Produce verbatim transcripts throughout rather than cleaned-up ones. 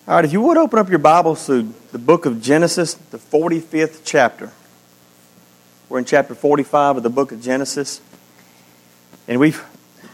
All right, if you would open up your Bibles to the book of Genesis, the forty-fifth chapter. We're in chapter forty-five of the book of Genesis. And we've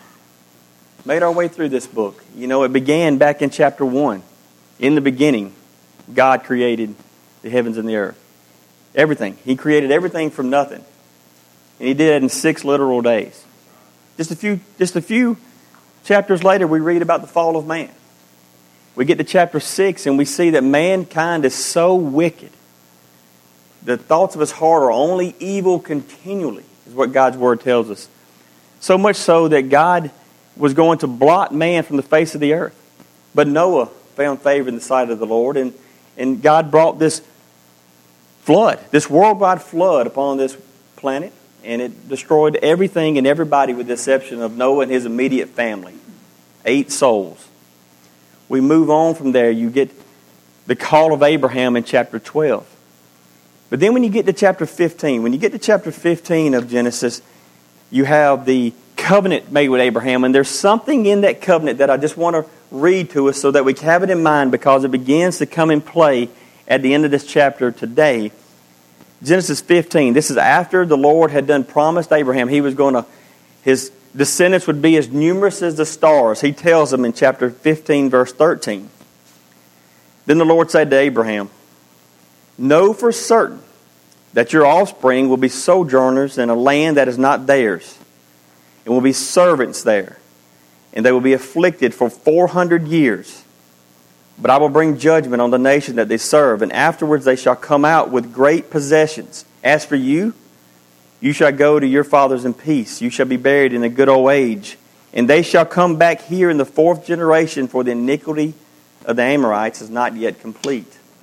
made our way through this book. You know, it began back in chapter one. In the beginning, God created the heavens and the earth. Everything. He created everything from nothing. And He did it in six literal days. Just a few, just a few chapters later, we read about the fall of man. We get to chapter six and we see that mankind is so wicked. The thoughts of his heart are only evil continually, is what God's Word tells us. So much so that God was going to blot man from the face of the earth. But Noah found favor in the sight of the Lord, and, and God brought this flood, this worldwide flood upon this planet, and it destroyed everything and everybody with the exception of Noah and his immediate family. Eight souls. We move on from there. You get the call of Abraham in chapter twelve. But then when you get to chapter fifteen, when you get to chapter fifteen of Genesis, you have the covenant made with Abraham. And there's something in that covenant that I just want to read to us so that we can have it in mind, because it begins to come in play at the end of this chapter today. Genesis fifteen. This is after the Lord had done promised Abraham he was going to, his descendants would be as numerous as the stars. He tells them in chapter fifteen, verse thirteen. Then the Lord said to Abraham, "Know for certain that your offspring will be sojourners in a land that is not theirs, and will be servants there, and they will be afflicted for four hundred years. But I will bring judgment on the nation that they serve, and afterwards they shall come out with great possessions. As for you, you shall go to your fathers in peace. You shall be buried in a good old age. And they shall come back here in the fourth generation, for the iniquity of the Amorites is not yet complete."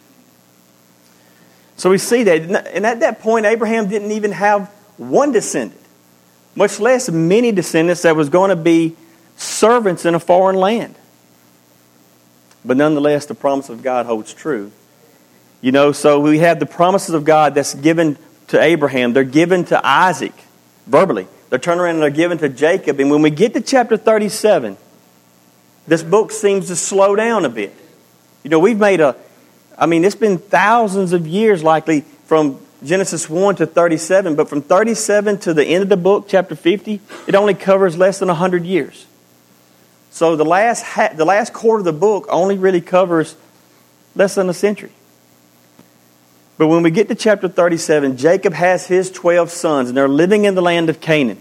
So we see that. And at that point, Abraham didn't even have one descendant, much less many descendants that was going to be servants in a foreign land. But nonetheless, the promise of God holds true. You know, so we have the promises of God that's given to Abraham. They're given to Isaac, verbally. They're turned around and they're given to Jacob. And when we get to chapter thirty-seven, this book seems to slow down a bit. You know, we've made a, I mean, it's been thousands of years likely from Genesis one to thirty-seven. But from thirty-seven to the end of the book, chapter fifty, it only covers less than one hundred years. So the last ha- the last quarter of the book only really covers less than a century. But when we get to chapter thirty-seven, Jacob has his twelve sons, and they're living in the land of Canaan.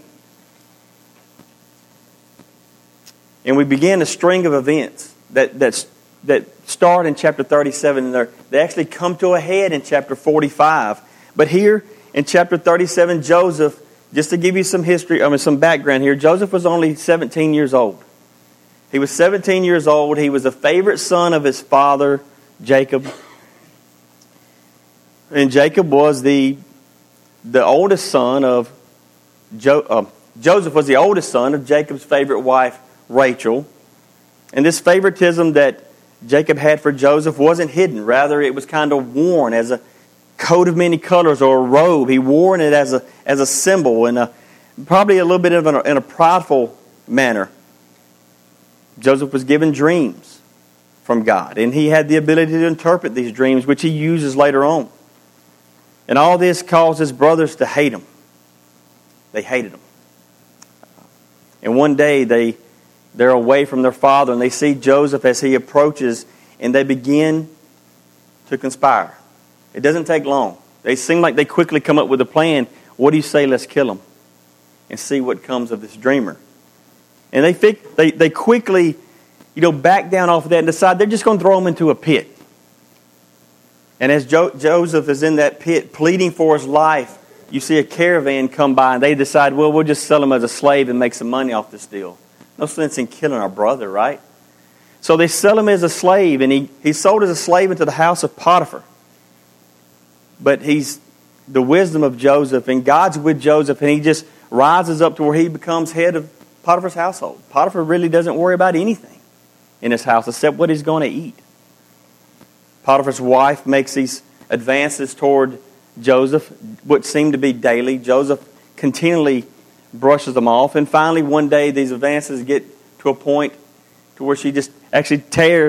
And we begin a string of events that that, that start in chapter thirty-seven, and they actually come to a head in chapter forty-five. But here in chapter thirty-seven, Joseph, just to give you some history, I mean some background here, Joseph was only seventeen years old. He was seventeen years old. He was a favorite son of his father, Jacob. And Jacob was the the oldest son of jo, uh, Joseph was the oldest son of Jacob's favorite wife, Rachel. And this favoritism that Jacob had for Joseph wasn't hidden. Rather, it was kind of worn as a coat of many colors or a robe. He wore it as a as a symbol, and a, probably a little bit of an, in a prideful manner. Joseph was given dreams from God, and he had the ability to interpret these dreams, which he uses later on. And all this caused his brothers to hate him. They hated him. And one day they, they're away from their father, and they see Joseph as he approaches, and they begin to conspire. It doesn't take long. They seem like they quickly come up with a plan. What do you say, let's kill him and see what comes of this dreamer? And they they they quickly, you know, back down off of that and decide they're just going to throw him into a pit. And as jo- Joseph is in that pit pleading for his life, you see a caravan come by, and they decide, well, we'll just sell him as a slave and make some money off this deal. No sense in killing our brother, right? So they sell him as a slave, and he, he's sold as a slave into the house of Potiphar. But he's the wisdom of Joseph, and God's with Joseph, and he just rises up to where he becomes head of Potiphar's household. Potiphar really doesn't worry about anything in his house except what he's going to eat. Potiphar's wife makes these advances toward Joseph, what seemed to be daily. Joseph continually brushes them off. And finally, one day, these advances get to a point to where she just actually tears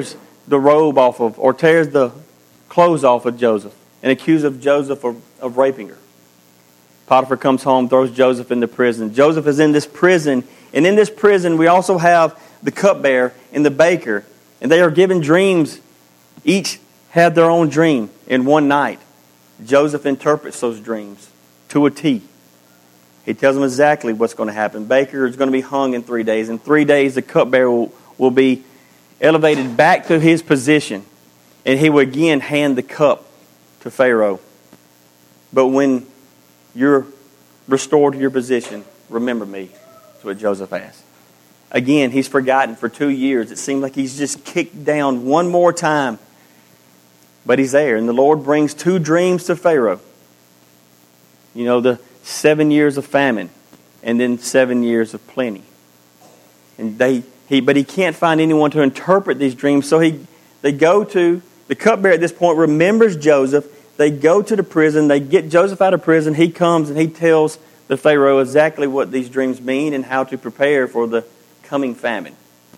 the robe off of, or tears the clothes off of Joseph and accuses Joseph of, of raping her. Potiphar comes home, throws Joseph into prison. Joseph is in this prison, and in this prison we also have the cupbearer and the baker, and they are given dreams. Each had their own dream in one night. Joseph interprets those dreams to a T. He tells them exactly what's going to happen. Baker is going to be hung in three days. In three days, the cupbearer will, will be elevated back to his position, and he will again hand the cup to Pharaoh. But when you're restored to your position, remember me. That's what Joseph asked. Again, he's forgotten for two years. It seems like he's just kicked down one more time. But he's there. And the Lord brings two dreams to Pharaoh. You know, the seven years of famine and then seven years of plenty. And they he but he can't find anyone to interpret these dreams. So he they go to, the cupbearer at this point remembers Joseph. They go to the prison. They get Joseph out of prison. He comes and he tells the Pharaoh exactly what these dreams mean and how to prepare for the coming famine.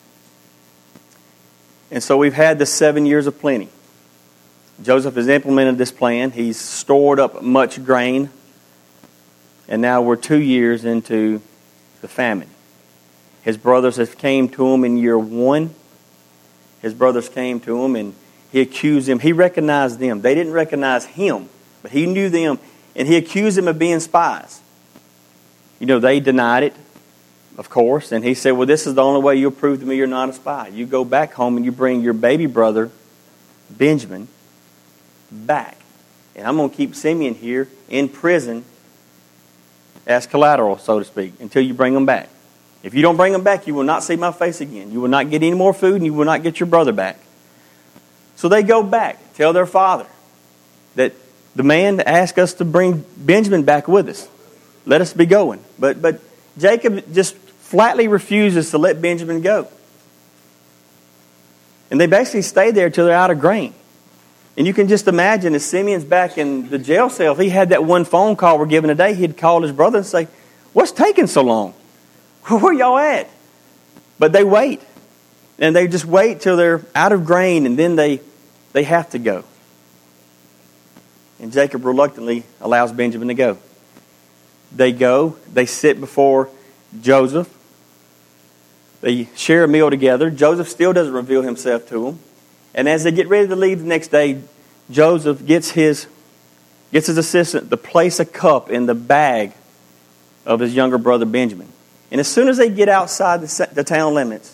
And so we've had the seven years of plenty. Joseph has implemented this plan. He's stored up much grain. And now we're two years into the famine. His brothers have came to him in year one. His brothers came to him and he accused them. He recognized them. They didn't recognize him, but he knew them. And he accused them of being spies. You know, they denied it, of course. And he said, well, this is the only way you'll prove to me you're not a spy. You go back home and you bring your baby brother, Benjamin, back. And I'm going to keep Simeon here in prison as collateral, so to speak, until you bring him back. If you don't bring him back, you will not see my face again. You will not get any more food and you will not get your brother back. So they go back, tell their father that the man asked us to bring Benjamin back with us. Let us be going. But but Jacob just flatly refuses to let Benjamin go. And they basically stay there till they're out of grain. And you can just imagine as Simeon's back in the jail cell, if he had that one phone call we're given today, he'd call his brother and say, what's taking so long? Where y'all at? But they wait. And they just wait till they're out of grain, and then they, they have to go. And Jacob reluctantly allows Benjamin to go. They go. They sit before Joseph. They share a meal together. Joseph still doesn't reveal himself to them. And as they get ready to leave the next day, Joseph gets his, gets his assistant to place a cup in the bag of his younger brother Benjamin. And as soon as they get outside the, the town limits,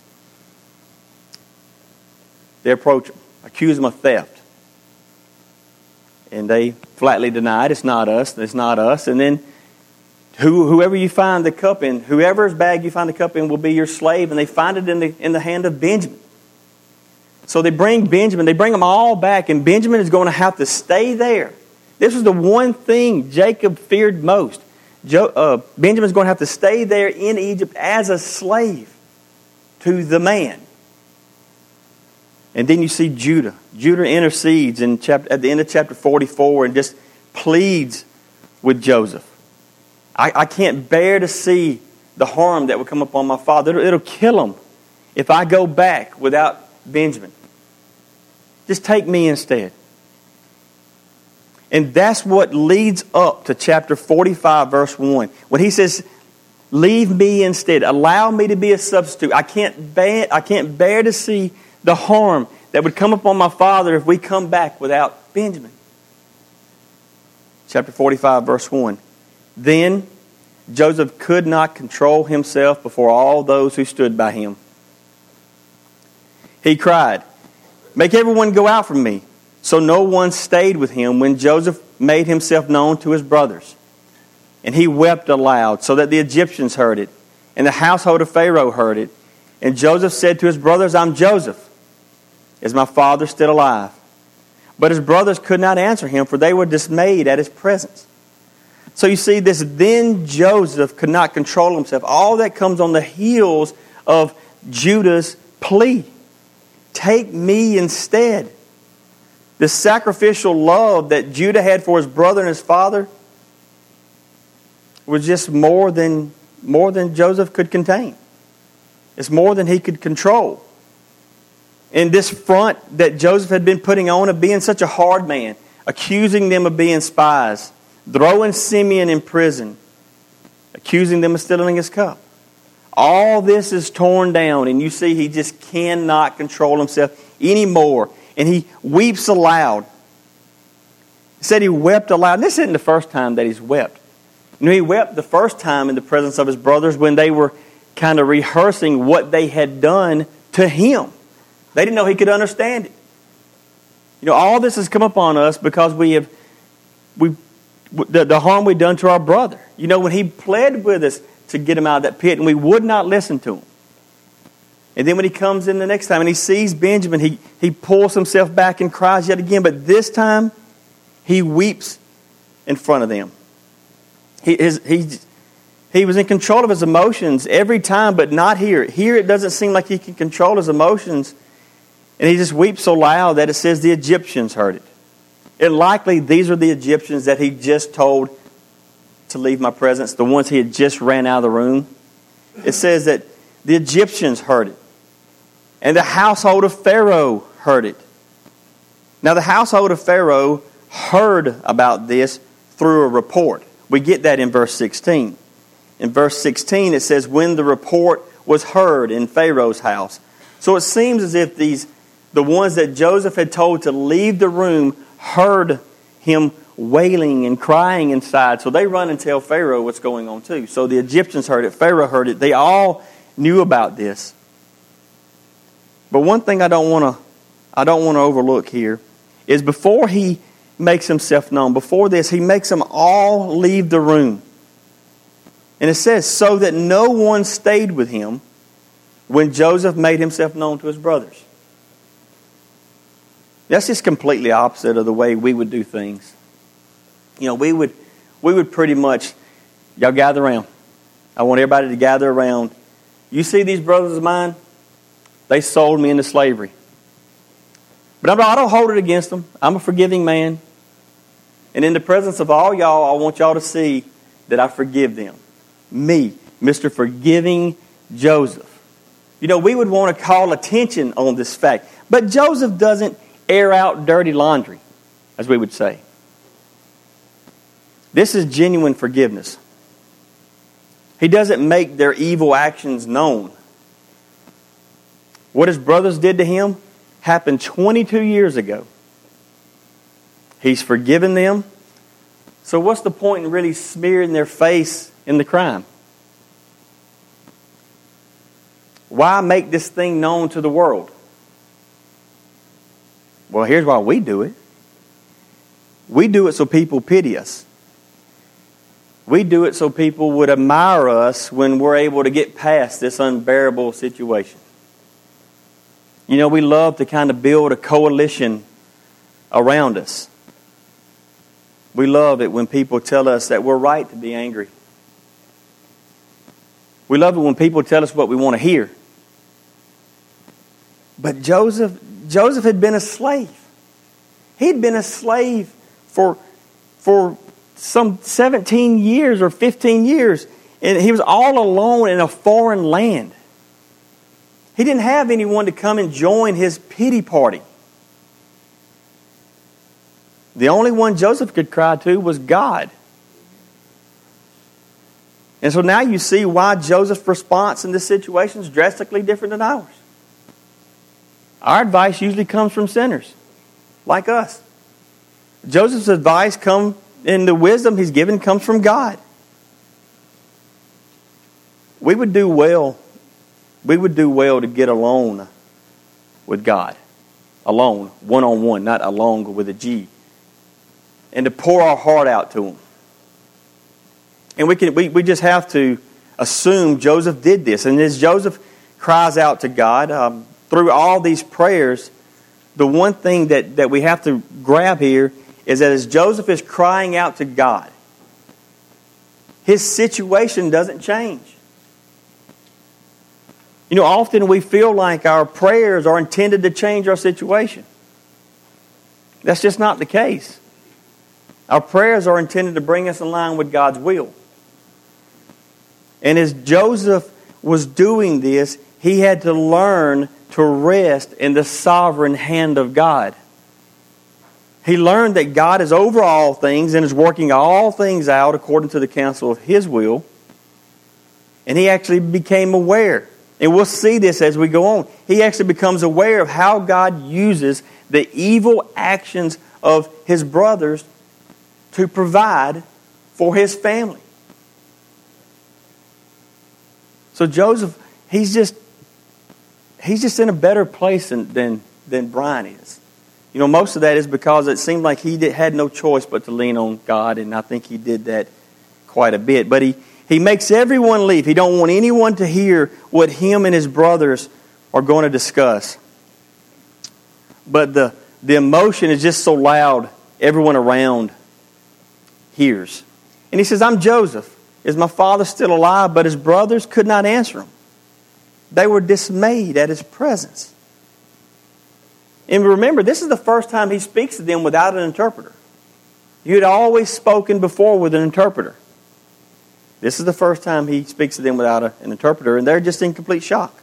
they approach him, accuse him of theft. And they flatly denied, it's not us, it's not us. And then who, whoever you find the cup in, whoever's bag you find the cup in will be your slave. And they find it in the, in the hand of Benjamin. So they bring Benjamin, they bring them all back, and Benjamin is going to have to stay there. This was the one thing Jacob feared most. Jo, uh, Benjamin's going to have to stay there in Egypt as a slave to the man. And then you see Judah. Judah intercedes in chapter, at the end of chapter forty-four and just pleads with Joseph. I, I can't bear to see the harm that will come upon my father. It'll, it'll kill him if I go back without Benjamin. Just take me instead. And that's what leads up to chapter forty-five, verse one. When he says, leave me instead. Allow me to be a substitute. I can't bear, I can't bear to see the harm that would come upon my father if we come back without Benjamin. Chapter forty-five, verse one. Then Joseph could not control himself before all those who stood by him. He cried, make everyone go out from me. So no one stayed with him when Joseph made himself known to his brothers. And he wept aloud so that the Egyptians heard it, and the household of Pharaoh heard it. And Joseph said to his brothers, I'm Joseph. Is my father still alive? But his brothers could not answer him, for they were dismayed at his presence. So you see, this then Joseph could not control himself. All that comes on the heels of Judah's plea. Take me instead. The sacrificial love that Judah had for his brother and his father was just more than, more than Joseph could contain. It's more than he could control. And this front that Joseph had been putting on of being such a hard man, accusing them of being spies, throwing Simeon in prison, accusing them of stealing his cup. All this is torn down, and you see he just cannot control himself anymore. And he weeps aloud. It said he wept aloud. And this isn't the first time that he's wept. You know, he wept the first time in the presence of his brothers when they were kind of rehearsing what they had done to him. They didn't know he could understand it. You know, all this has come upon us because we have we the, the harm we've done to our brother. You know, when he pled with us to get him out of that pit, and we would not listen to him. And then when he comes in the next time and he sees Benjamin, he, he pulls himself back and cries yet again. But this time, he weeps in front of them. He, his, he, he was in control of his emotions every time, but not here. Here it doesn't seem like he can control his emotions. And he just weeps so loud that it says the Egyptians heard it. And likely these are the Egyptians that he just told to leave my presence, the ones he had just ran out of the room. It says that the Egyptians heard it. And the household of Pharaoh heard it. Now the household of Pharaoh heard about this through a report. We get that in verse sixteen. In verse sixteen it says, when the report was heard in Pharaoh's house. So it seems as if these, the ones that Joseph had told to leave the room, heard him wailing and crying inside. So they run and tell Pharaoh what's going on too. So the Egyptians heard it. Pharaoh heard it. They all knew about this. But one thing I don't want to I don't want to overlook here is before he makes himself known, before this, he makes them all leave the room. And it says, so that no one stayed with him when Joseph made himself known to his brothers. That's just completely opposite of the way we would do things. You know, we would we would pretty much, y'all gather around. I want everybody to gather around. You see these brothers of mine? They sold me into slavery. But I'm, I don't hold it against them. I'm a forgiving man. And in the presence of all y'all, I want y'all to see that I forgive them. Me, Mister Forgiving Joseph. You know, we would want to call attention on this fact. But Joseph doesn't air out dirty laundry, as we would say. This is genuine forgiveness. He doesn't make their evil actions known. What his brothers did to him happened twenty-two years ago. He's forgiven them. So what's the point in really smearing their face in the crime? Why make this thing known to the world? Well, here's why we do it. We do it so people pity us. We do it so people would admire us when we're able to get past this unbearable situation. You know, we love to kind of build a coalition around us. We love it when people tell us that we're right to be angry. We love it when people tell us what we want to hear. But Joseph, Joseph had been a slave. He'd been a slave for, for some seventeen years or fifteen years. And he was all alone in a foreign land. He didn't have anyone to come and join his pity party. The only one Joseph could cry to was God. And so now you see why Joseph's response in this situation is drastically different than ours. Our advice usually comes from sinners, like us. Joseph's advice comes, and the wisdom he's given comes from God. We would do well, we would do well to get alone with God. Alone, one-on-one, not alone with a G. And to pour our heart out to Him. And we can we, we just have to assume Joseph did this. And as Joseph cries out to God, um, through all these prayers, the one thing that, that we have to grab here is that as Joseph is crying out to God, his situation doesn't change. You know, often we feel like our prayers are intended to change our situation. That's just not the case. Our prayers are intended to bring us in line with God's will. And as Joseph was doing this, he had to learn to rest in the sovereign hand of God. He learned that God is over all things and is working all things out according to the counsel of His will. And he actually became aware. And we'll see this as we go on. He actually becomes aware of how God uses the evil actions of his brothers to provide for his family. So Joseph, he's just he's just in a better place than, than, than Brian is. You know, most of that is because it seemed like he did, had no choice but to lean on God, and I think he did that quite a bit. But he, he makes everyone leave. He don't want anyone to hear what him and his brothers are going to discuss. But the, the emotion is just so loud, everyone around hears. And he says, I'm Joseph. Is my father still alive? But his brothers could not answer him. They were dismayed at his presence. And remember, this is the first time he speaks to them without an interpreter. You had always spoken before with an interpreter. This is the first time he speaks to them without a, an interpreter, and they're just in complete shock.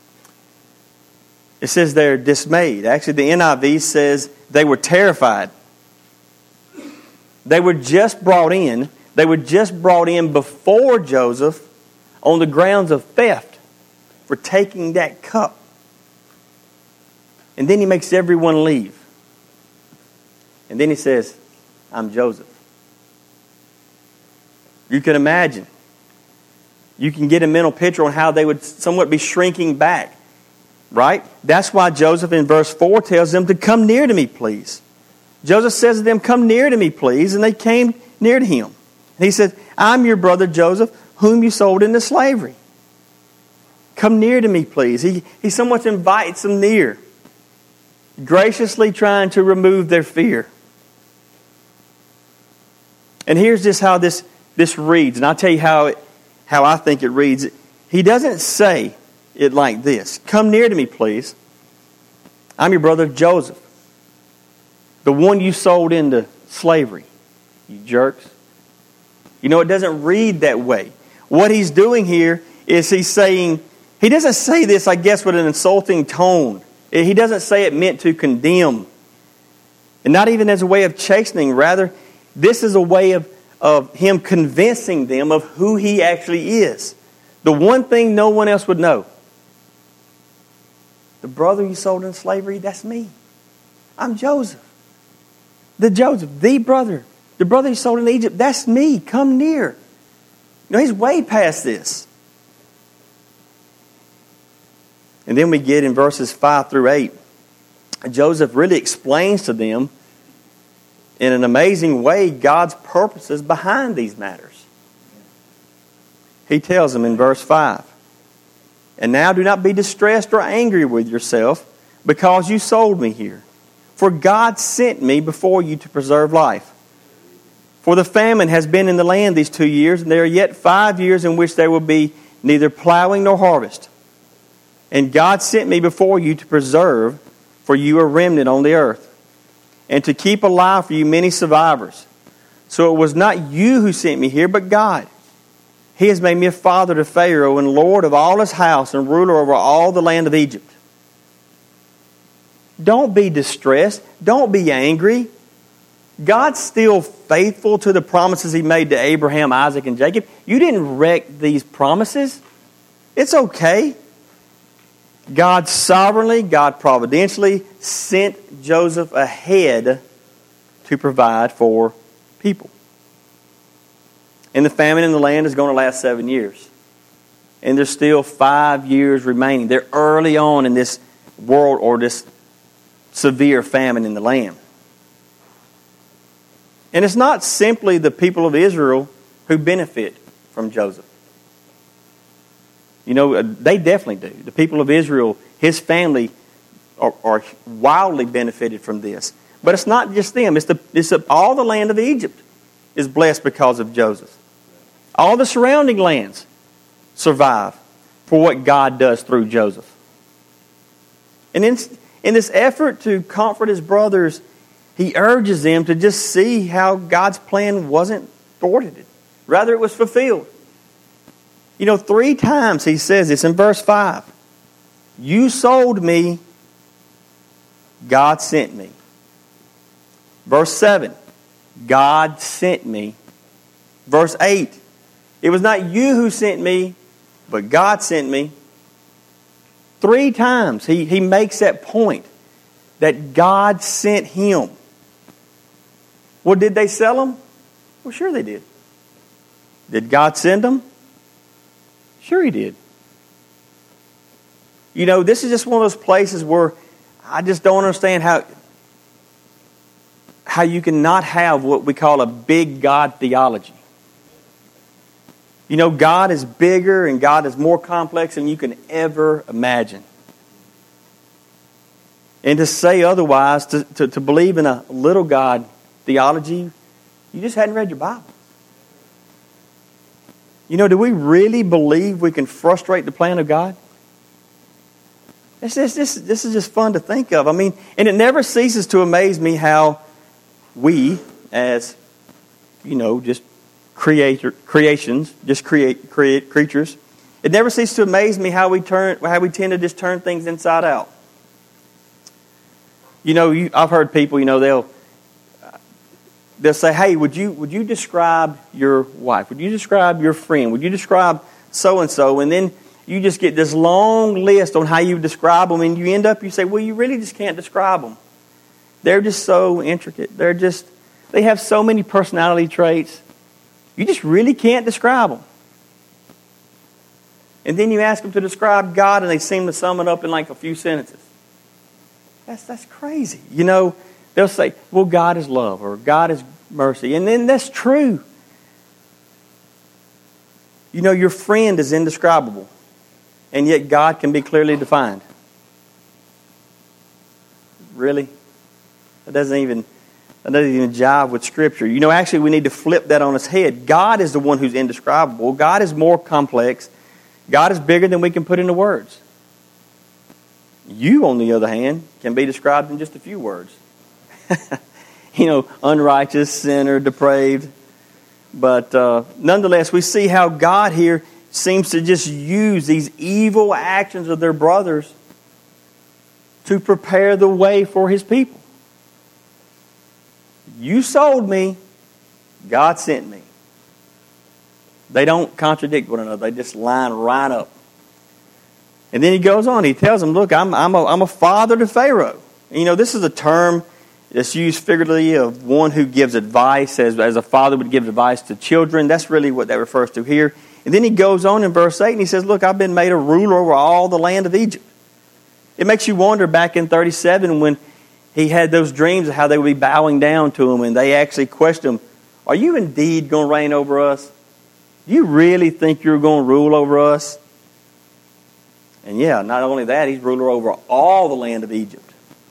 It says they're dismayed. Actually, the N I V says they were terrified. They were just brought in. They were just brought in before Joseph on the grounds of theft for taking that cup. And then he makes everyone leave. And then he says, I'm Joseph. You can imagine. You can get a mental picture on how they would somewhat be shrinking back. Right? That's why Joseph in verse four tells them to come near to me, please. Joseph says to them, come near to me, please. And they came near to him. And he said, I'm your brother Joseph, whom you sold into slavery. Come near to me, please. He, he somewhat invites them near, graciously trying to remove their fear. And here's just how this, this reads. And I'll tell you how, it, how I think it reads. He doesn't say it like this. Come near to me, please. I'm your brother Joseph, the one you sold into slavery. You jerks. You know, it doesn't read that way. What he's doing here is he's saying, he doesn't say this, I guess, with an insulting tone. He doesn't say it meant to condemn. And not even as a way of chastening. Rather, this is a way of, of him convincing them of who he actually is. The one thing no one else would know. The brother you sold in slavery, that's me. I'm Joseph. The Joseph, the brother. The brother you sold in Egypt, that's me. Come near. You know, he's way past this. And then we get in verses five through eight. Joseph really explains to them in an amazing way God's purposes behind these matters. He tells them in verse five, and now do not be distressed or angry with yourself because you sold me here. For God sent me before you to preserve life. For the famine has been in the land these two years, and there are yet five years in which there will be neither plowing nor harvest. And God sent me before you to preserve for you a remnant on the earth, and to keep alive for you many survivors. So it was not you who sent me here, but God. He has made me a father to Pharaoh and Lord of all his house and ruler over all the land of Egypt. Don't be distressed. Don't be angry. God's still faithful to the promises He made to Abraham, Isaac, and Jacob. You didn't wreck these promises. It's okay. God sovereignly, God providentially sent Joseph ahead to provide for people. And the famine in the land is going to last seven years. And there's still five years remaining. They're early on in this world or this severe famine in the land. And it's not simply the people of Israel who benefit from Joseph. You know, they definitely do. The people of Israel, his family, are, are wildly benefited from this. But it's not just them. It's the it's the, all the land of Egypt is blessed because of Joseph. All the surrounding lands survive for what God does through Joseph. And in, in this effort to comfort his brothers, he urges them to just see how God's plan wasn't thwarted. Rather, it was fulfilled. You know, three times he says this in verse five. You sold me. God sent me. Verse seven. God sent me. Verse eight. It was not you who sent me, but God sent me. Three times he, he makes that point that God sent him. Well, did they sell him? Well, sure they did. Did God send them? Sure He did. You know, this is just one of those places where I just don't understand how, how you can not have what we call a big God theology. You know, God is bigger and God is more complex than you can ever imagine. And to say otherwise, to, to, to believe in a little God theology, you just hadn't read your Bible. You know, do we really believe we can frustrate the plan of God? This, this, this, this is just fun to think of. I mean, and it never ceases to amaze me how we, as, you know, just creator, creations, just create, create creatures, it never ceases to amaze me how we turn, how we tend to just turn things inside out. You know, you, I've heard people, you know, they'll they'll say, "Hey, would you would you describe your wife? Would you describe your friend? Would you describe so and so?" And then you just get this long list on how you describe them, and you end up you say, "Well, you really just can't describe them. They're just so intricate. They're just they have so many personality traits. You just really can't describe them." And then you ask them to describe God, and they seem to sum it up in like a few sentences. That's that's crazy. You know, they'll say, "Well, God is love," or "God is mercy." And then that's true. You know, your friend is indescribable, and yet God can be clearly defined. Really? That doesn't even that doesn't even jive with Scripture. You know, actually we need to flip that on its head. God is the one who's indescribable. God is more complex. God is bigger than we can put into words. You, on the other hand, can be described in just a few words. You know, unrighteous, sinner, depraved. But uh, nonetheless, we see how God here seems to just use these evil actions of their brothers to prepare the way for His people. You sold me, God sent me. They don't contradict one another. They just line right up. And then he goes on. He tells them, "Look, I'm I'm a, I'm a father to Pharaoh." And you know, this is a term that's used figuratively of one who gives advice, as as a father would give advice to children. That's really what that refers to here. And then he goes on in verse eight and he says, "Look, I've been made a ruler over all the land of Egypt." It makes you wonder back in thirty-seven when he had those dreams of how they would be bowing down to him, and they actually questioned him, "Are you indeed going to reign over us? Do you really think you're going to rule over us?" And yeah, not only that, he's ruler over all the land of Egypt.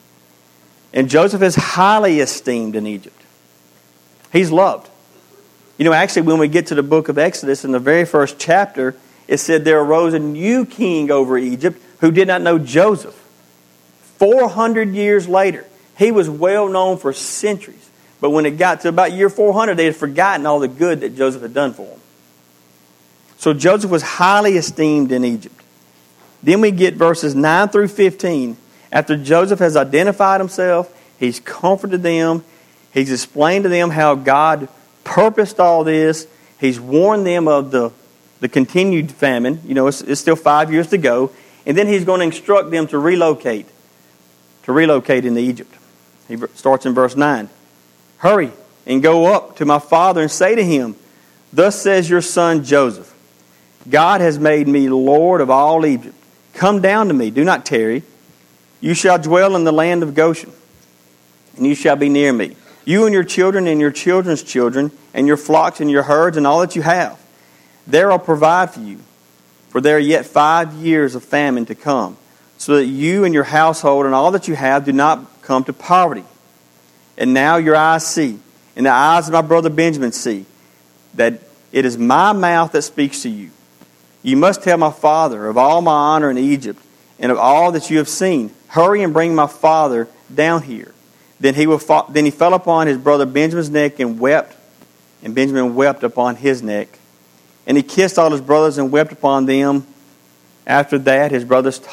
And Joseph is highly esteemed in Egypt. He's loved. You know, actually, when we get to the book of Exodus, in the very first chapter, it said there arose a new king over Egypt who did not know Joseph. four hundred years later, he was well known for centuries. But when it got to about year four hundred, they had forgotten all the good that Joseph had done for them. So Joseph was highly esteemed in Egypt. Then we get verses nine through fifteen. After Joseph has identified himself, he's comforted them, he's explained to them how God purposed all this, he's warned them of the, the continued famine. You know, it's, it's still five years to go. And then he's going to instruct them to relocate, to relocate into Egypt. He starts in verse nine. "Hurry and go up to my father and say to him, 'Thus says your son Joseph, God has made me Lord of all Egypt. Come down to me, do not tarry. You shall dwell in the land of Goshen, and you shall be near me, you and your children and your children's children, and your flocks and your herds and all that you have. There I'll provide for you, for there are yet five years of famine to come, so that you and your household and all that you have do not come to poverty. And now your eyes see, and the eyes of my brother Benjamin see, that it is my mouth that speaks to you. You must tell my father of all my honor in Egypt and of all that you have seen. Hurry and bring my father down here.' Then he will. Fa- then he fell upon his brother Benjamin's neck and wept, and Benjamin wept upon his neck. And he kissed all his brothers and wept upon them. After that, his brothers talked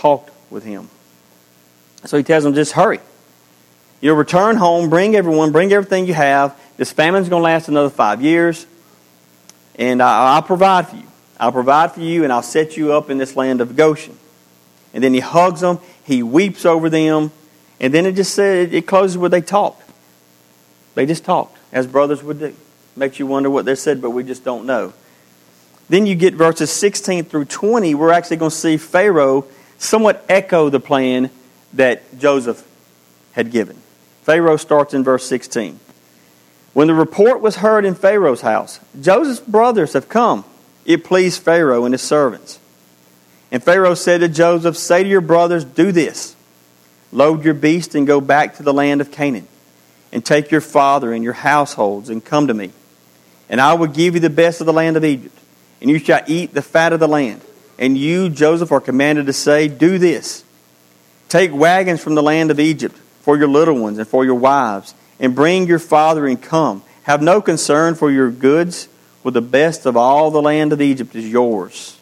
with him. So he tells them, just hurry. You'll return home, bring everyone, bring everything you have. This famine's going to last another five years. And I'll provide for you. I'll provide for you, and I'll set you up in this land of Goshen. And then he hugs them. He weeps over them. And then it just said, it closes where they talked. They just talked, as brothers would do. Makes you wonder what they said, but we just don't know. Then you get verses sixteen through twenty. We're actually going to see Pharaoh somewhat echo the plan that Joseph had given. Pharaoh starts in verse sixteen. When the report was heard in Pharaoh's house, Joseph's brothers have come. It pleased Pharaoh and his servants. And Pharaoh said to Joseph, say to your brothers, do this. Load your beast and go back to the land of Canaan. And take your father and your households and come to me. And I will give you the best of the land of Egypt. And you shall eat the fat of the land. And you, Joseph, are commanded to say, do this. Take wagons from the land of Egypt for your little ones and for your wives. And bring your father and come. Have no concern for your goods, for the best of all the land of Egypt is yours.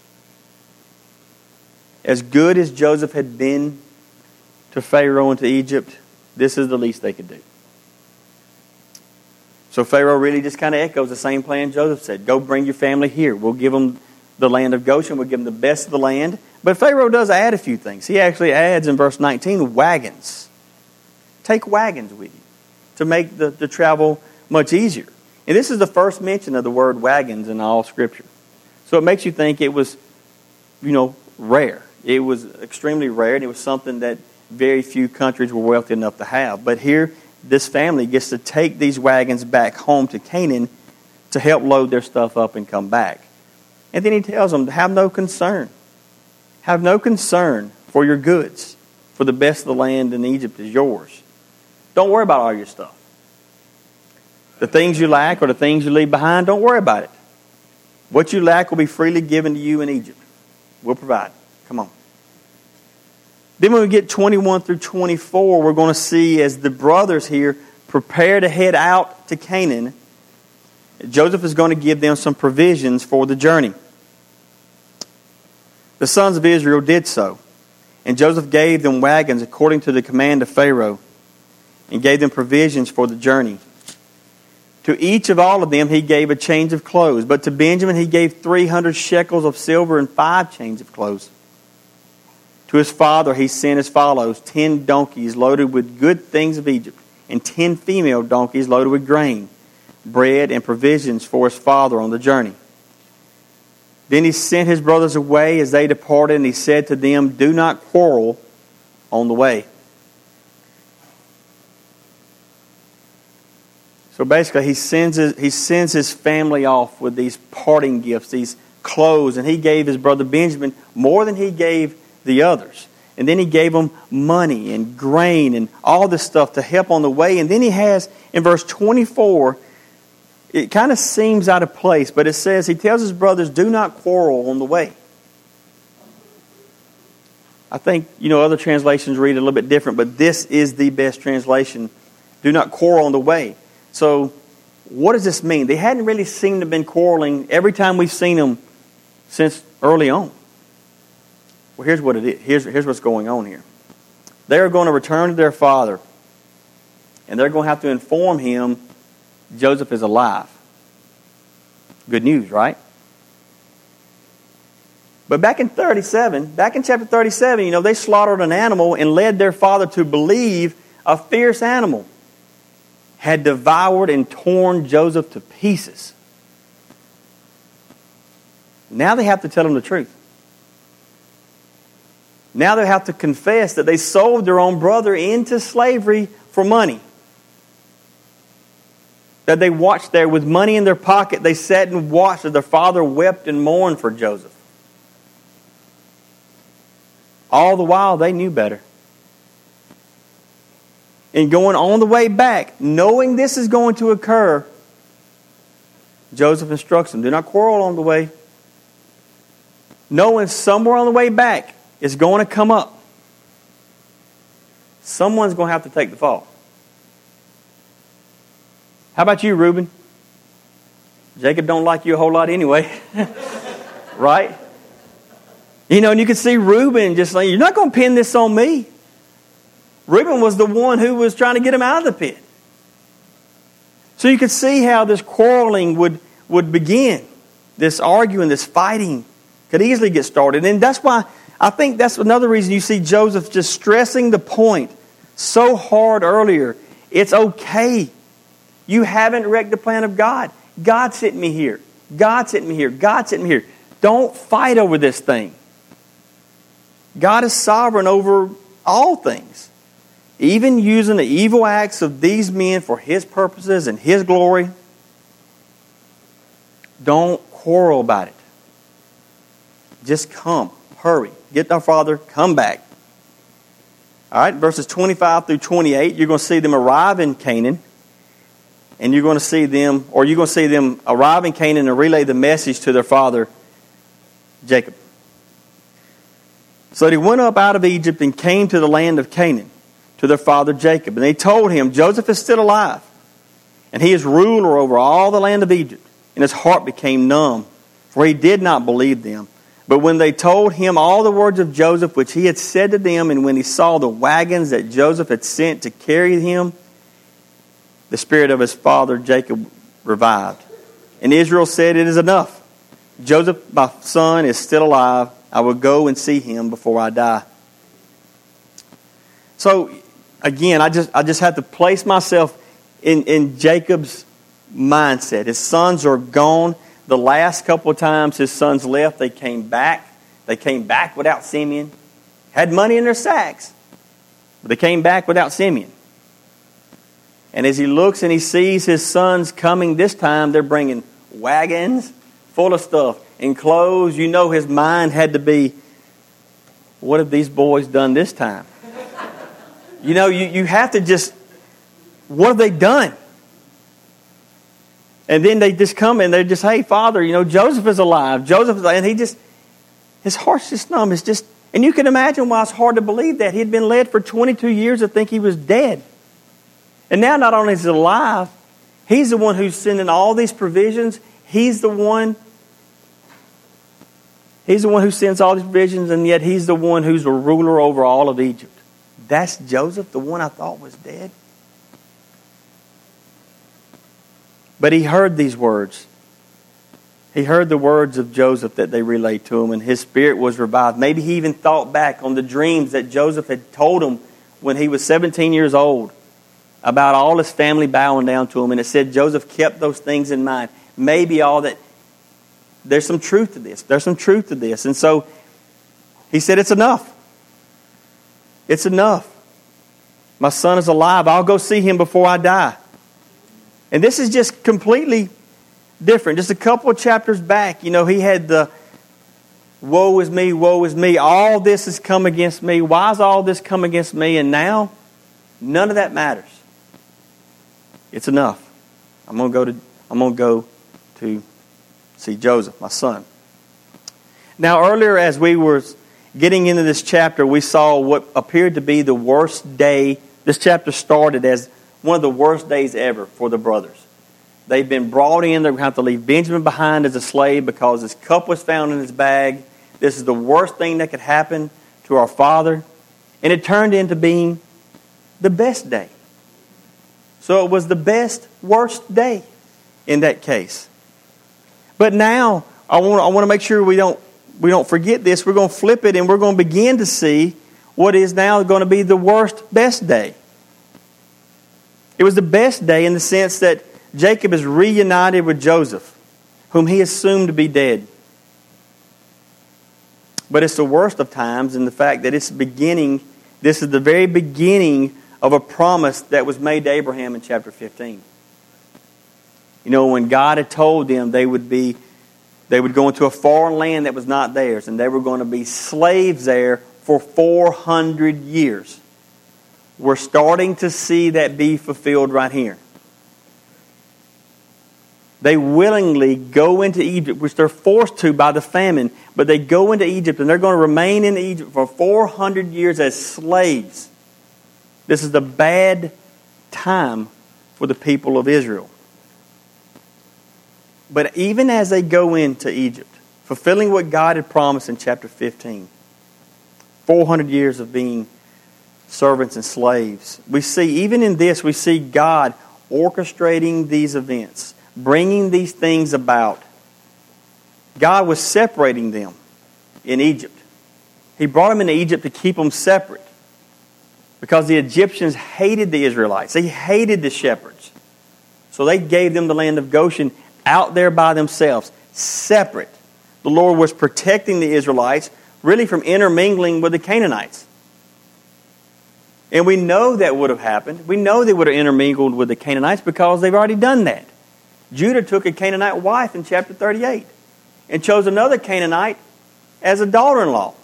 As good as Joseph had been to Pharaoh and to Egypt, this is the least they could do. So Pharaoh really just kind of echoes the same plan Joseph said. Go bring your family here. We'll give them the land of Goshen. We'll give them the best of the land. But Pharaoh does add a few things. He actually adds in verse nineteen, wagons. Take wagons with you to make the, the travel much easier. And this is the first mention of the word wagons in all Scripture. So it makes you think it was, you know, rare. It was extremely rare, and it was something that very few countries were wealthy enough to have. But here, this family gets to take these wagons back home to Canaan to help load their stuff up and come back. And then he tells them to have no concern. Have no concern for your goods, for the best of the land in Egypt is yours. Don't worry about all your stuff. The things you lack or the things you leave behind, don't worry about it. What you lack will be freely given to you in Egypt. We'll provide. Come on. Then when we get twenty-one through twenty-four, we're going to see as the brothers here prepare to head out to Canaan, Joseph is going to give them some provisions for the journey. The sons of Israel did so, and Joseph gave them wagons according to the command of Pharaoh, and gave them provisions for the journey. To each of all of them he gave a change of clothes, but to Benjamin he gave three hundred shekels of silver and five changes of clothes. To his father he sent as follows, ten donkeys loaded with good things of Egypt, and ten female donkeys loaded with grain, bread, and provisions for his father on the journey. Then he sent his brothers away as they departed, and he said to them, do not quarrel on the way. So basically he sends his, he sends his family off with these parting gifts, these clothes, and he gave his brother Benjamin more than he gave the others. And then he gave them money and grain and all this stuff to help on the way. And then he has, in verse twenty-four, it kind of seems out of place, but it says, he tells his brothers, do not quarrel on the way. I think, you know, other translations read it a little bit different, but this is the best translation. Do not quarrel on the way. So, what does this mean? They hadn't really seemed to have been quarreling every time we've seen them since early on. Well, here's what it is. Here's, here's what's going on here. They are going to return to their father, and they're going to have to inform him Joseph is alive. Good news, right? But back in thirty-seven, back in chapter thirty-seven, you know, they slaughtered an animal and led their father to believe a fierce animal had devoured and torn Joseph to pieces. Now they have to tell him the truth. Now they have to confess that they sold their own brother into slavery for money. That they watched there with money in their pocket. They sat and watched as their father wept and mourned for Joseph. All the while they knew better. And going on the way back, knowing this is going to occur, Joseph instructs them, do not quarrel on the way. Knowing somewhere on the way back it's going to come up. Someone's going to have to take the fall. How about you, Reuben? Jacob don't like you a whole lot anyway. Right? You know, and you could see Reuben just like, you're not going to pin this on me. Reuben was the one who was trying to get him out of the pit. So you could see how this quarreling would, would begin. This arguing, this fighting could easily get started. And that's why I think that's another reason you see Joseph just stressing the point so hard earlier. It's okay. You haven't wrecked the plan of God. God sent me here. God sent me here. God sent me here. Don't fight over this thing. God is sovereign over all things. Even using the evil acts of these men for His purposes and His glory. Don't quarrel about it. Just come. Hurry. Get our Father. Come back. All right, verses twenty-five through twenty-eight, you're going to see them arrive in Canaan. And you're going to see them, or you're going to see them arrive in Canaan and relay the message to their father, Jacob. So they went up out of Egypt and came to the land of Canaan, to their father Jacob. And they told him, Joseph is still alive, and he is ruler over all the land of Egypt. And his heart became numb, for he did not believe them. But when they told him all the words of Joseph, which he had said to them, and when he saw the wagons that Joseph had sent to carry him, the spirit of his father Jacob revived. And Israel said, it is enough. Joseph, my son, is still alive. I will go and see him before I die. So, again, I just I just have to place myself in, in Jacob's mindset. His sons are gone. The last couple of times his sons left, they came back. They came back without Simeon. Had money in their sacks, but they came back without Simeon. And as he looks and he sees his sons coming this time, they're bringing wagons full of stuff and clothes. You know his mind had to be, what have these boys done this time? You know, you, you have to just, what have they done? And then they just come and they're just, hey, Father, you know, Joseph is alive. Joseph is alive. And he just, his heart's just numb. It's just, and you can imagine why it's hard to believe that. He had been led for twenty-two years to think he was dead. And now not only is he alive, he's the one who's sending all these provisions. He's the one, he's the one who sends all these provisions, and yet he's the one who's a ruler over all of Egypt. That's Joseph, the one I thought was dead. But he heard these words. He heard the words of Joseph that they relayed to him, and his spirit was revived. Maybe he even thought back on the dreams that Joseph had told him when he was seventeen years old about all his family bowing down to him. And it said Joseph kept those things in mind. Maybe all that, there's some truth to this. There's some truth to this. And so he said, it's enough. It's enough. My son is alive. I'll go see him before I die. And this is just completely different. Just a couple of chapters back, you know, he had the woe is me, woe is me. All this has come against me. Why has all this come against me? And now, none of that matters. It's enough. I'm going to go to I'm going to go to see Joseph, my son. Now, earlier as we were getting into this chapter, we saw what appeared to be the worst day. This chapter started as one of the worst days ever for the brothers. They've been brought in. They're going to have to leave Benjamin behind as a slave because his cup was found in his bag. This is the worst thing that could happen to our father. And it turned into being the best day. So it was the best, worst day in that case. But now, I want, I want to make sure we don't, we don't forget this. We're going to flip it and we're going to begin to see what is now going to be the worst, best day. It was the best day in the sense that Jacob is reunited with Joseph, whom he assumed to be dead. But it's the worst of times in the fact that it's beginning, this is the very beginning of a promise that was made to Abraham in chapter fifteen. You know, when God had told them they would be, they would go into a foreign land that was not theirs, and they were going to be slaves there for four hundred years. We're starting to see that be fulfilled right here. They willingly go into Egypt, which they're forced to by the famine, but they go into Egypt and they're going to remain in Egypt for four hundred years as slaves. This is the bad time for the people of Israel. But even as they go into Egypt, fulfilling what God had promised in chapter fifteen. four hundred years of being servants and slaves. We see, even in this, we see God orchestrating these events, bringing these things about. God was separating them in Egypt. He brought them into Egypt to keep them separate because the Egyptians hated the Israelites. They hated the shepherds. So they gave them the land of Goshen out there by themselves, separate. The Lord was protecting the Israelites really from intermingling with the Canaanites. And we know that would have happened. We know they would have intermingled with the Canaanites because they've already done that. Judah took a Canaanite wife in chapter thirty-eight and chose another Canaanite as a daughter-in-law.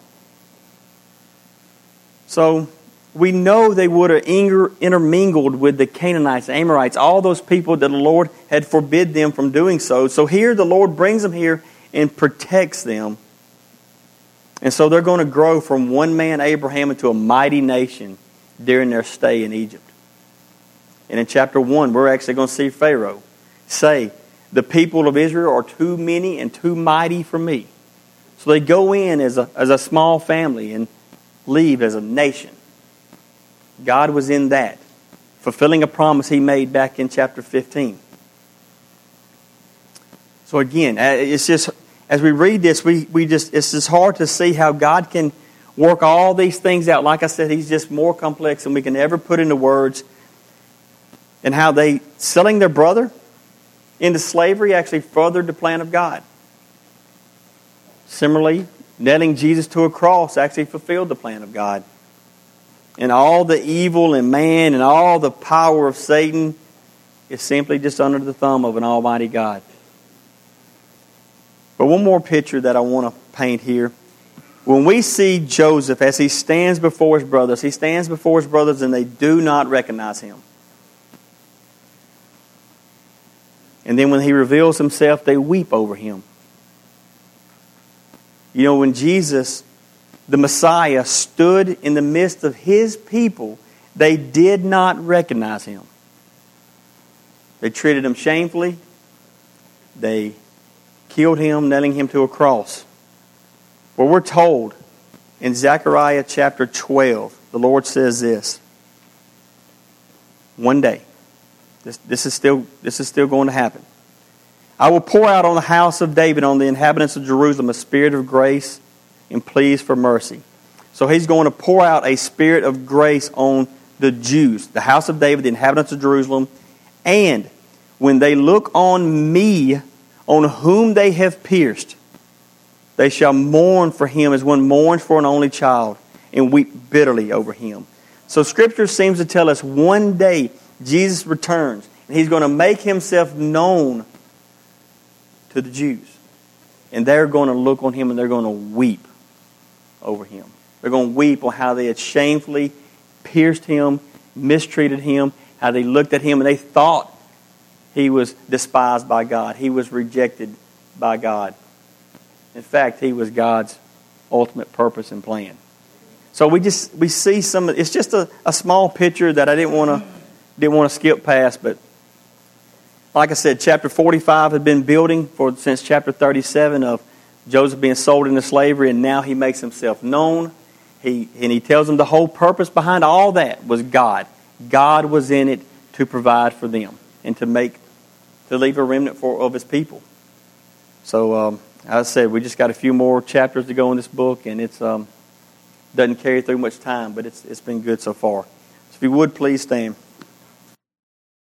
So we know they would have intermingled with the Canaanites, the Amorites, all those people that the Lord had forbid them from doing so. So here the Lord brings them here and protects them. And so they're going to grow from one man, Abraham, into a mighty nation during their stay in Egypt. And in chapter one, we're actually going to see Pharaoh say, the people of Israel are too many and too mighty for me. So they go in as a, as a small family and leave as a nation. God was in that, fulfilling a promise He made back in chapter fifteen. So again, it's just, as we read this, we, we just it's just hard to see how God can work all these things out. Like I said, He's just more complex than we can ever put into words. And how they, selling their brother into slavery, actually furthered the plan of God. Similarly, nailing Jesus to a cross actually fulfilled the plan of God. And all the evil in man and all the power of Satan is simply just under the thumb of an almighty God. But one more picture that I want to paint here. When we see Joseph as he stands before his brothers, he stands before his brothers and they do not recognize him. And then when he reveals himself, they weep over him. You know, when Jesus, the Messiah, stood in the midst of His people, they did not recognize Him. They treated Him shamefully. They killed Him, nailing Him to a cross. Well, we're told in Zechariah chapter twelve, the Lord says this. One day, this, this is still this is still going to happen. I will pour out on the house of David, on the inhabitants of Jerusalem, a spirit of grace and pleas for mercy. So He's going to pour out a spirit of grace on the Jews, the house of David, the inhabitants of Jerusalem. And when they look on me, on whom they have pierced, they shall mourn for him as one mourns for an only child, and weep bitterly over him. So Scripture seems to tell us one day Jesus returns, and He's going to make Himself known to the Jews. And they're going to look on Him and they're going to weep over Him. They're going to weep on how they had shamefully pierced Him, mistreated Him, how they looked at Him and they thought He was despised by God. He was rejected by God. In fact, He was God's ultimate purpose and plan. So we just we see some. It's just a, a small picture that I didn't want to didn't want to skip past. But like I said, chapter forty-five had been building for since chapter thirty-seven of Joseph being sold into slavery, and now he makes himself known. He and he tells them the whole purpose behind all that was God. God was in it to provide for them and to make to leave a remnant for of His people. So um, as I said, we just got a few more chapters to go in this book, and it's um, doesn't carry through much time, but it's it's been good so far. So if you would please stand.